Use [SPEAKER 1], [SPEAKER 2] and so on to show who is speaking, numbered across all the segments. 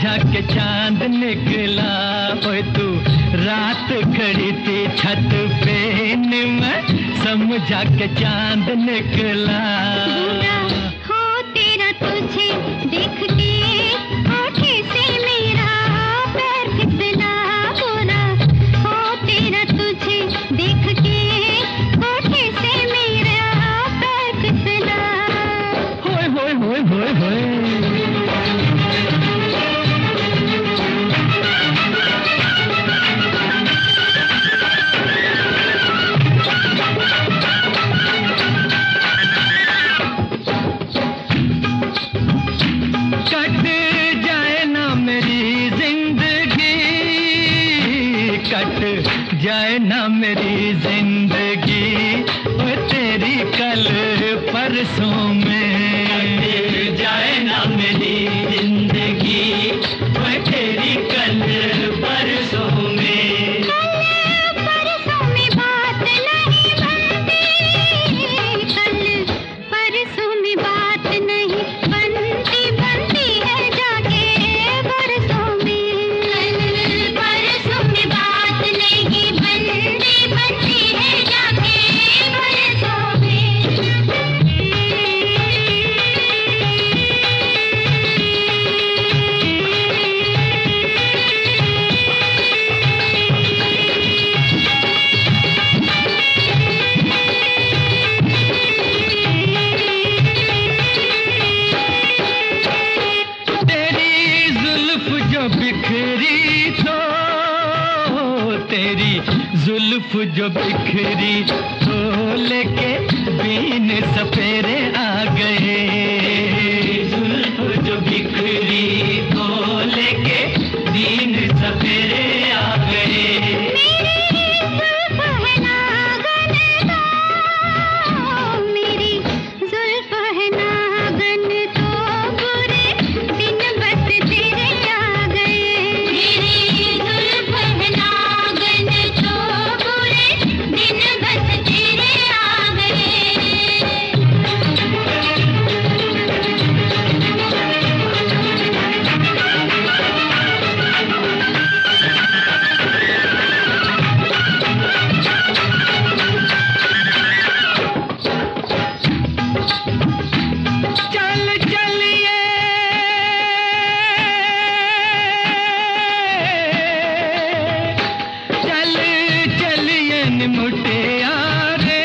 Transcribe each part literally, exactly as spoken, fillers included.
[SPEAKER 1] समझा के चांद निकला। ओए तू रात खड़ी थी छत पे, मैं समझा के चांद निकला।
[SPEAKER 2] बुरा हो तेरा तुझे देख के आँखें से मेरा पैर फिसला। बुरा हो तेरा तुझे देख के आँखें से मेरा पैर फिसला।
[SPEAKER 1] होए होए होए होए होए जाए ना मेरी जिंदगी ओ तेरी कल परसों में। कट जाए ना मेरी जिंदगी ओ तेरी कल परसों में।
[SPEAKER 2] कल परसों में बात नहीं बनती, कल परसों में बात नहीं बनती, बनती है जाके बरसों में। कल परसों में बात नहीं बनती, बनती है जाके बरसों में।
[SPEAKER 1] तेरी जुल्फ जो बिखरी तो, तेरी जुल्फ जो बिखरी तो लेके बीन सपेरे आ गए। जुल्फ जो बिखरी तो लेके बीन सपेरे आ गए।
[SPEAKER 2] मेरी जुल्फ है नागन तो, बुरे दिन बस तेरे आ गए। मेरी जुल्फ है नागन तो, बुरे दिन बस तेरे आ गए।
[SPEAKER 1] चल चलिए चल चलिए निमुटिया रे,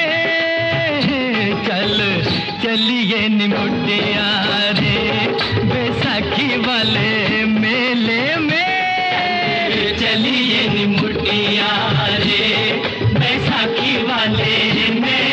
[SPEAKER 1] चल चलिए निमुटिया रे, बैसाखी वाले मेले में। चलिए निमुटिया रे, बैसाखी वाले मेले